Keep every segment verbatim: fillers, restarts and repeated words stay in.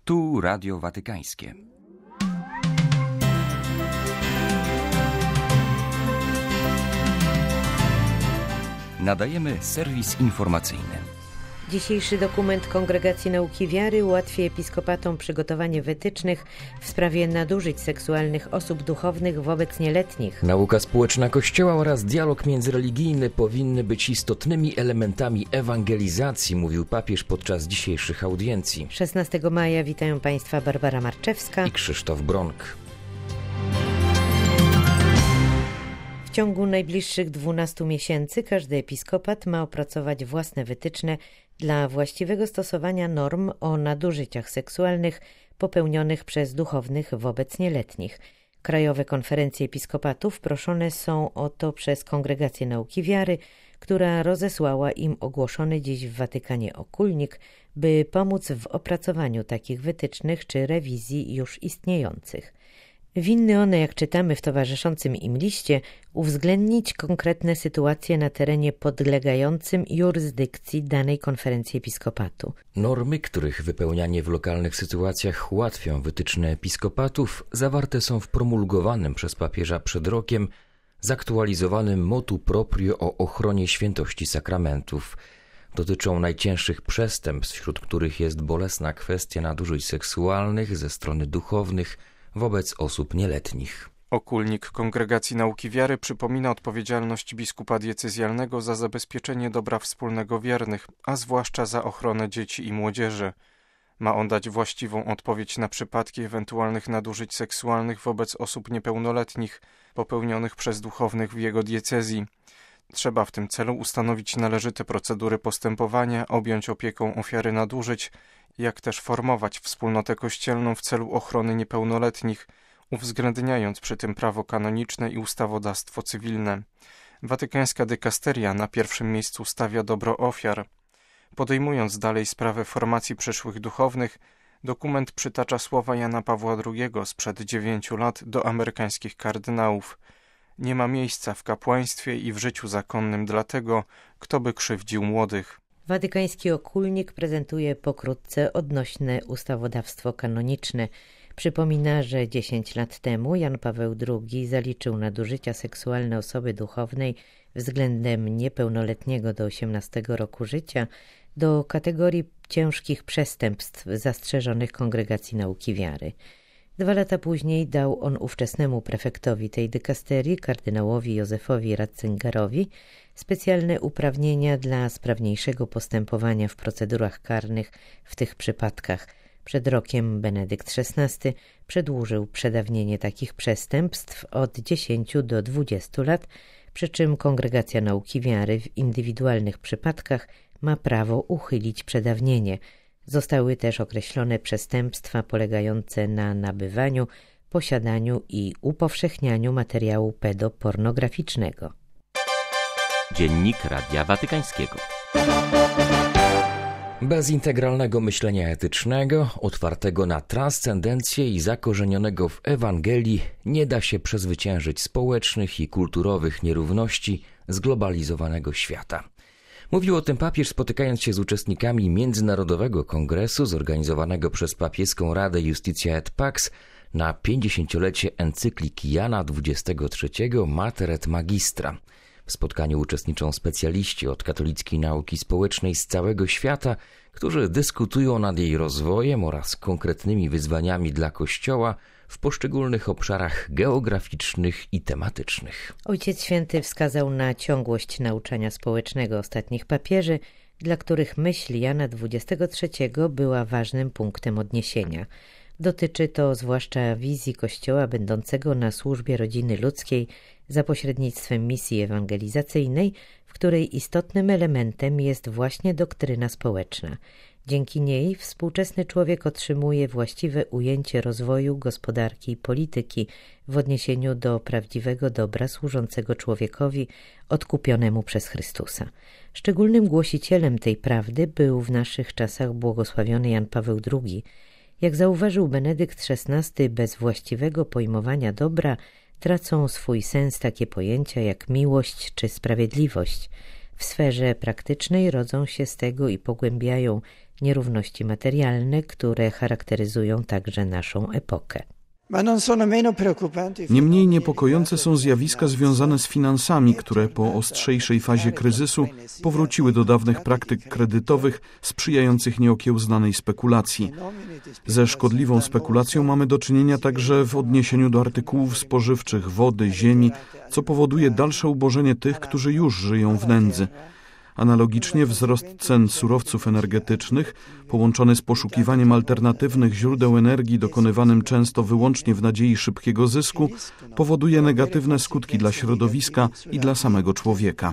Tu Radio Watykańskie. Nadajemy serwis informacyjny. Dzisiejszy dokument Kongregacji Nauki Wiary ułatwi episkopatom przygotowanie wytycznych w sprawie nadużyć seksualnych osób duchownych wobec nieletnich. Nauka społeczna Kościoła oraz dialog międzyreligijny powinny być istotnymi elementami ewangelizacji, mówił papież podczas dzisiejszych audiencji. szesnastego maja witają Państwa Barbara Marczewska i Krzysztof Bronk. W ciągu najbliższych dwunastu miesięcy każdy episkopat ma opracować własne wytyczne dla właściwego stosowania norm o nadużyciach seksualnych popełnionych przez duchownych wobec nieletnich. Krajowe konferencje episkopatów proszone są o to przez Kongregację Nauki Wiary, która rozesłała im ogłoszony dziś w Watykanie okulnik, by pomóc w opracowaniu takich wytycznych czy rewizji już istniejących. Winny one, jak czytamy w towarzyszącym im liście, uwzględnić konkretne sytuacje na terenie podlegającym jurysdykcji danej konferencji episkopatu. Normy, których wypełnianie w lokalnych sytuacjach ułatwią wytyczne episkopatów, zawarte są w promulgowanym przez papieża przed rokiem zaktualizowanym motu proprio o ochronie świętości sakramentów. Dotyczą najcięższych przestępstw, wśród których jest bolesna kwestia nadużyć seksualnych ze strony duchownych wobec osób nieletnich. Okulnik Kongregacji Nauki Wiary przypomina odpowiedzialność biskupa diecezjalnego za zabezpieczenie dobra wspólnego wiernych, a zwłaszcza za ochronę dzieci i młodzieży. Ma on dać właściwą odpowiedź na przypadki ewentualnych nadużyć seksualnych wobec osób niepełnoletnich popełnionych przez duchownych w jego diecezji. Trzeba w tym celu ustanowić należyte procedury postępowania, objąć opieką ofiary nadużyć, jak też formować wspólnotę kościelną w celu ochrony niepełnoletnich, uwzględniając przy tym prawo kanoniczne i ustawodawstwo cywilne. Watykańska dykasteria na pierwszym miejscu stawia dobro ofiar. Podejmując dalej sprawę formacji przyszłych duchownych, dokument przytacza słowa Jana Pawła drugiego sprzed dziewięciu lat do amerykańskich kardynałów. Nie ma miejsca w kapłaństwie i w życiu zakonnym dla tego, kto by krzywdził młodych. Watykański okulnik prezentuje pokrótce odnośne ustawodawstwo kanoniczne. Przypomina, że dziesięć lat temu Jan Paweł drugi zaliczył nadużycia seksualne osoby duchownej względem niepełnoletniego do osiemnastego roku życia do kategorii ciężkich przestępstw zastrzeżonych Kongregacji Nauki Wiary. Dwa lata później dał on ówczesnemu prefektowi tej dykasterii, kardynałowi Józefowi Ratzingerowi, specjalne uprawnienia dla sprawniejszego postępowania w procedurach karnych w tych przypadkach. Przed rokiem Benedykt szesnasty przedłużył przedawnienie takich przestępstw od dziesięciu do dwudziestu lat, przy czym Kongregacja Nauki Wiary w indywidualnych przypadkach ma prawo uchylić przedawnienie. Zostały też określone przestępstwa polegające na nabywaniu, posiadaniu i upowszechnianiu materiału pedopornograficznego. Dziennik Radia Watykańskiego. Bez integralnego myślenia etycznego, otwartego na transcendencję i zakorzenionego w Ewangelii nie da się przezwyciężyć społecznych i kulturowych nierówności zglobalizowanego świata. Mówił o tym papież, spotykając się z uczestnikami Międzynarodowego Kongresu zorganizowanego przez Papieską Radę Iustitia et Pax na pięćdziesięciolecie encykliki Jana dwudziestego trzeciego Mater et Magistra. W spotkaniu uczestniczą specjaliści od katolickiej nauki społecznej z całego świata, którzy dyskutują nad jej rozwojem oraz konkretnymi wyzwaniami dla Kościoła w poszczególnych obszarach geograficznych i tematycznych. Ojciec Święty wskazał na ciągłość nauczania społecznego ostatnich papieży, dla których myśl Jana dwudziestego trzeciego była ważnym punktem odniesienia. Dotyczy to zwłaszcza wizji Kościoła będącego na służbie rodziny ludzkiej za pośrednictwem misji ewangelizacyjnej, w której istotnym elementem jest właśnie doktryna społeczna. Dzięki niej współczesny człowiek otrzymuje właściwe ujęcie rozwoju gospodarki i polityki w odniesieniu do prawdziwego dobra służącego człowiekowi odkupionemu przez Chrystusa. Szczególnym głosicielem tej prawdy był w naszych czasach błogosławiony Jan Paweł drugi. Jak zauważył Benedykt szesnasty, bez właściwego pojmowania dobra tracą swój sens takie pojęcia jak miłość czy sprawiedliwość. W sferze praktycznej rodzą się z tego i pogłębiają nierówności materialne, które charakteryzują także naszą epokę. Nie mniej niepokojące są zjawiska związane z finansami, które po ostrzejszej fazie kryzysu powróciły do dawnych praktyk kredytowych sprzyjających nieokiełznanej spekulacji. Ze szkodliwą spekulacją mamy do czynienia także w odniesieniu do artykułów spożywczych, wody, ziemi, co powoduje dalsze ubożenie tych, którzy już żyją w nędzy. Analogicznie wzrost cen surowców energetycznych, połączony z poszukiwaniem alternatywnych źródeł energii dokonywanym często wyłącznie w nadziei szybkiego zysku, powoduje negatywne skutki dla środowiska i dla samego człowieka.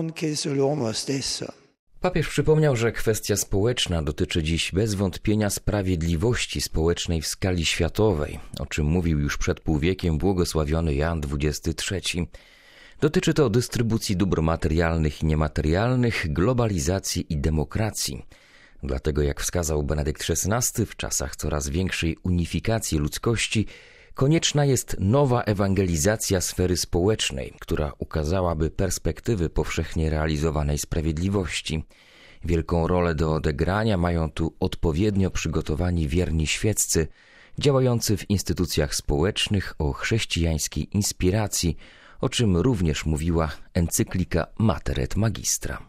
Papież przypomniał, że kwestia społeczna dotyczy dziś bez wątpienia sprawiedliwości społecznej w skali światowej, o czym mówił już przed półwiekiem błogosławiony Jan dwudziesty trzeci. Dotyczy to dystrybucji dóbr materialnych i niematerialnych, globalizacji i demokracji. Dlatego, jak wskazał Benedykt szesnasty, w czasach coraz większej unifikacji ludzkości konieczna jest nowa ewangelizacja sfery społecznej, która ukazałaby perspektywy powszechnie realizowanej sprawiedliwości. Wielką rolę do odegrania mają tu odpowiednio przygotowani wierni świeccy, działający w instytucjach społecznych o chrześcijańskiej inspiracji, o czym również mówiła encyklika Mater et Magistra.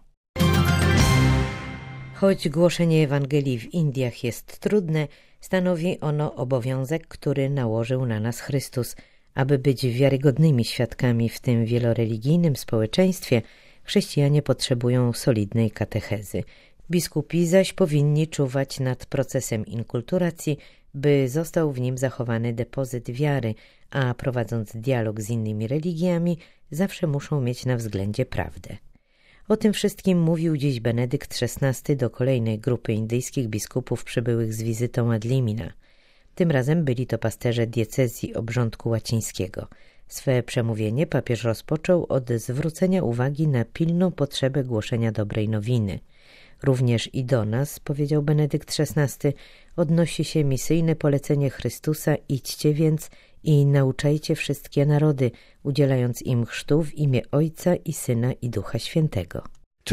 Choć głoszenie Ewangelii w Indiach jest trudne, stanowi ono obowiązek, który nałożył na nas Chrystus. Aby być wiarygodnymi świadkami w tym wieloreligijnym społeczeństwie, chrześcijanie potrzebują solidnej katechezy. Biskupi zaś powinni czuwać nad procesem inkulturacji, by został w nim zachowany depozyt wiary, a prowadząc dialog z innymi religiami, zawsze muszą mieć na względzie prawdę. O tym wszystkim mówił dziś Benedykt szesnasty do kolejnej grupy indyjskich biskupów przybyłych z wizytą ad limina. Tym razem byli to pasterze diecezji obrządku łacińskiego. Swe przemówienie papież rozpoczął od zwrócenia uwagi na pilną potrzebę głoszenia dobrej nowiny. Również i do nas, powiedział Benedykt szesnasty, odnosi się misyjne polecenie Chrystusa: idźcie więc i nauczajcie wszystkie narody, udzielając im chrztu w imię Ojca i Syna i Ducha Świętego.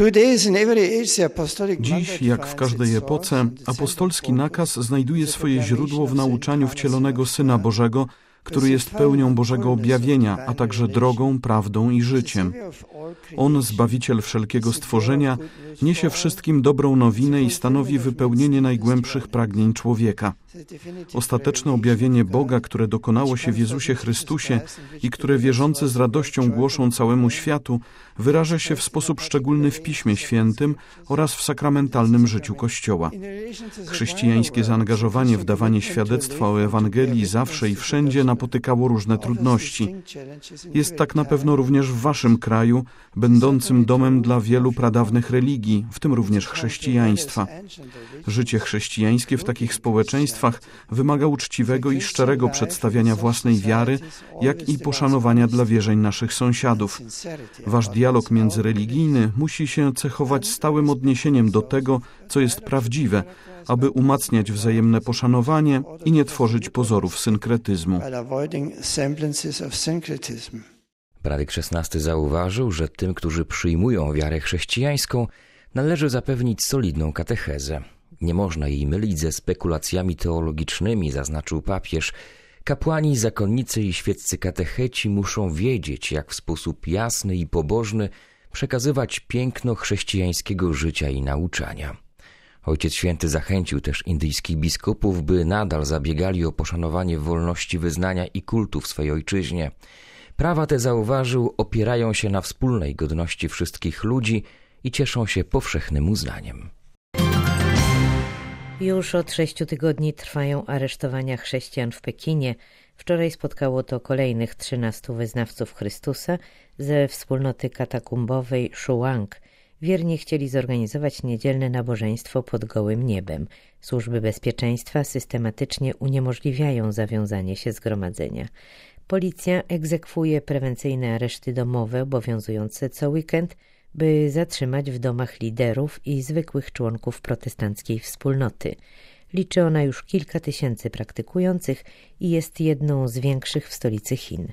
Dziś, jak w każdej epoce, apostolski nakaz znajduje swoje źródło w nauczaniu wcielonego Syna Bożego, który jest pełnią Bożego objawienia, a także drogą, prawdą i życiem. On, Zbawiciel wszelkiego stworzenia, niesie wszystkim dobrą nowinę i stanowi wypełnienie najgłębszych pragnień człowieka. Ostateczne objawienie Boga, które dokonało się w Jezusie Chrystusie i które wierzący z radością głoszą całemu światu, wyraża się w sposób szczególny w Piśmie Świętym oraz w sakramentalnym życiu Kościoła. Chrześcijańskie zaangażowanie w dawanie świadectwa o Ewangelii zawsze i wszędzie napotykało różne trudności. Jest tak na pewno również w waszym kraju, będącym domem dla wielu pradawnych religii, w tym również chrześcijaństwa. Życie chrześcijańskie w takich społeczeństwach wymaga uczciwego i szczerego przedstawiania własnej wiary, jak i poszanowania dla wierzeń naszych sąsiadów. Wasz dialog międzyreligijny musi się cechować stałym odniesieniem do tego, co jest prawdziwe, aby umacniać wzajemne poszanowanie i nie tworzyć pozorów synkretyzmu. Benedykt szesnasty zauważył, że tym, którzy przyjmują wiarę chrześcijańską, należy zapewnić solidną katechezę. Nie można jej mylić ze spekulacjami teologicznymi, zaznaczył papież. Kapłani, zakonnicy i świeccy katecheci muszą wiedzieć, jak w sposób jasny i pobożny przekazywać piękno chrześcijańskiego życia i nauczania. Ojciec Święty zachęcił też indyjskich biskupów, by nadal zabiegali o poszanowanie wolności wyznania i kultu w swej ojczyźnie. Prawa te, zauważył, opierają się na wspólnej godności wszystkich ludzi i cieszą się powszechnym uznaniem. Już od sześciu tygodni trwają aresztowania chrześcijan w Pekinie. Wczoraj spotkało to kolejnych trzynastu wyznawców Chrystusa ze wspólnoty katakumbowej Shuang. Wierni chcieli zorganizować niedzielne nabożeństwo pod gołym niebem. Służby bezpieczeństwa systematycznie uniemożliwiają zawiązanie się zgromadzenia. Policja egzekwuje prewencyjne areszty domowe obowiązujące co weekend, by zatrzymać w domach liderów i zwykłych członków protestanckiej wspólnoty. Liczy ona już kilka tysięcy praktykujących i jest jedną z większych w stolicy Chin.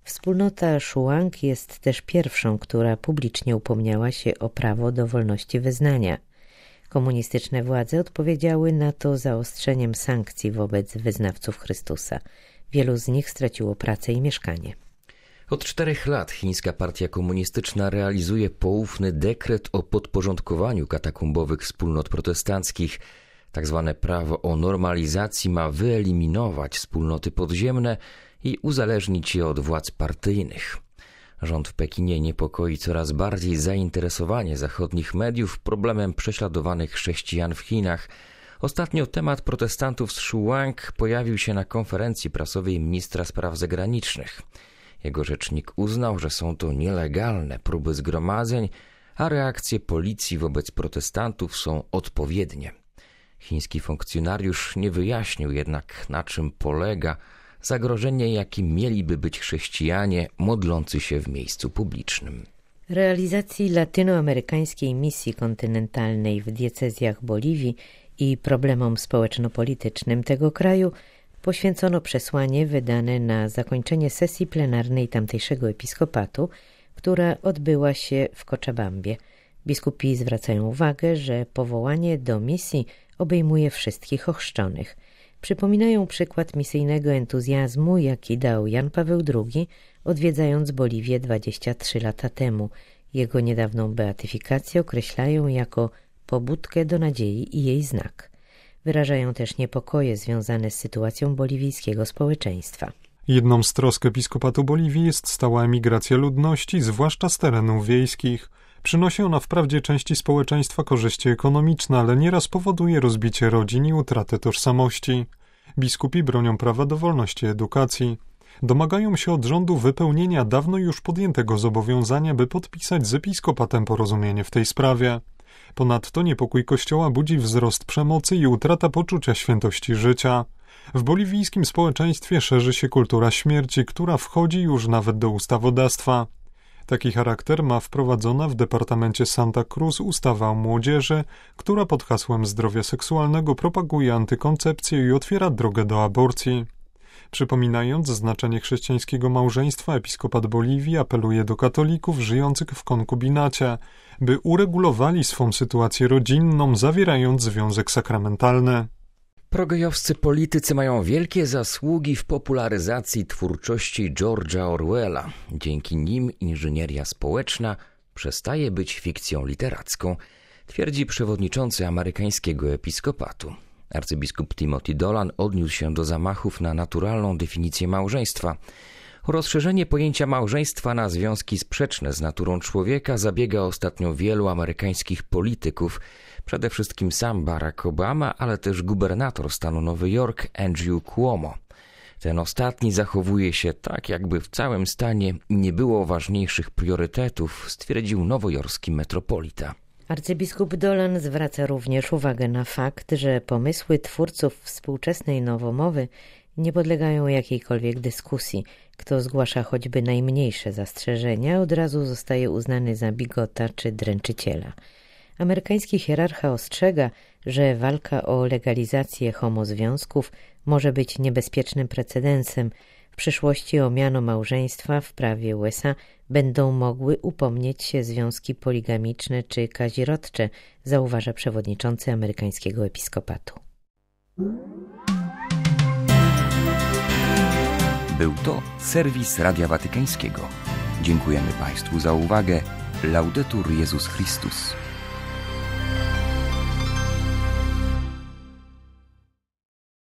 Wspólnota Shuang jest też pierwszą, która publicznie upomniała się o prawo do wolności wyznania. Komunistyczne władze odpowiedziały na to zaostrzeniem sankcji wobec wyznawców Chrystusa. Wielu z nich straciło pracę i mieszkanie. Od czterech lat chińska partia komunistyczna realizuje poufny dekret o podporządkowaniu katakumbowych wspólnot protestanckich. Tak zwane prawo o normalizacji ma wyeliminować wspólnoty podziemne i uzależnić je od władz partyjnych. Rząd w Pekinie niepokoi coraz bardziej zainteresowanie zachodnich mediów problemem prześladowanych chrześcijan w Chinach. Ostatnio temat protestantów z Shuang pojawił się na konferencji prasowej ministra spraw zagranicznych. Jego rzecznik uznał, że są to nielegalne próby zgromadzeń, a reakcje policji wobec protestantów są odpowiednie. Chiński funkcjonariusz nie wyjaśnił jednak, na czym polega zagrożenie, jakim mieliby być chrześcijanie modlący się w miejscu publicznym. Realizacji latynoamerykańskiej misji kontynentalnej w diecezjach Boliwii i problemom społeczno-politycznym tego kraju poświęcono przesłanie wydane na zakończenie sesji plenarnej tamtejszego episkopatu, która odbyła się w Cochabambie. Biskupi zwracają uwagę, że powołanie do misji obejmuje wszystkich ochrzczonych. Przypominają przykład misyjnego entuzjazmu, jaki dał Jan Paweł drugi, odwiedzając Boliwię dwadzieścia trzy lata temu. Jego niedawną beatyfikację określają jako pobudkę do nadziei i jej znak. Wyrażają też niepokoje związane z sytuacją boliwijskiego społeczeństwa. Jedną z trosk episkopatu Boliwii jest stała emigracja ludności, zwłaszcza z terenów wiejskich. Przynosi ona wprawdzie części społeczeństwa korzyści ekonomiczne, ale nieraz powoduje rozbicie rodzin i utratę tożsamości. Biskupi bronią prawa do wolności edukacji. Domagają się od rządu wypełnienia dawno już podjętego zobowiązania, by podpisać z episkopatem porozumienie w tej sprawie. Ponadto niepokój Kościoła budzi wzrost przemocy i utrata poczucia świętości życia. W boliwijskim społeczeństwie szerzy się kultura śmierci, która wchodzi już nawet do ustawodawstwa. Taki charakter ma wprowadzona w Departamencie Santa Cruz ustawa o młodzieży, która pod hasłem zdrowia seksualnego propaguje antykoncepcję i otwiera drogę do aborcji. Przypominając znaczenie chrześcijańskiego małżeństwa, episkopat Boliwii apeluje do katolików żyjących w konkubinacie, by uregulowali swą sytuację rodzinną, zawierając związek sakramentalny. Progejowscy politycy mają wielkie zasługi w popularyzacji twórczości George'a Orwella. Dzięki nim inżynieria społeczna przestaje być fikcją literacką, twierdzi przewodniczący amerykańskiego episkopatu. Arcybiskup Timothy Dolan odniósł się do zamachów na naturalną definicję małżeństwa. O rozszerzenie pojęcia małżeństwa na związki sprzeczne z naturą człowieka zabiega ostatnio wielu amerykańskich polityków, przede wszystkim sam Barack Obama, ale też gubernator stanu Nowy Jork Andrew Cuomo. Ten ostatni zachowuje się tak, jakby w całym stanie nie było ważniejszych priorytetów, stwierdził nowojorski metropolita. Arcybiskup Dolan zwraca również uwagę na fakt, że pomysły twórców współczesnej nowomowy nie podlegają jakiejkolwiek dyskusji. Kto zgłasza choćby najmniejsze zastrzeżenia, od razu zostaje uznany za bigota czy dręczyciela. Amerykański hierarcha ostrzega, że walka o legalizację homozwiązków może być niebezpiecznym precedensem. W przyszłości o miano małżeństwa w prawie U S A będą mogły upomnieć się związki poligamiczne czy kazirodcze, zauważa przewodniczący amerykańskiego episkopatu. Był to serwis Radia Watykańskiego. Dziękujemy Państwu za uwagę. Laudetur Jezus Chrystus.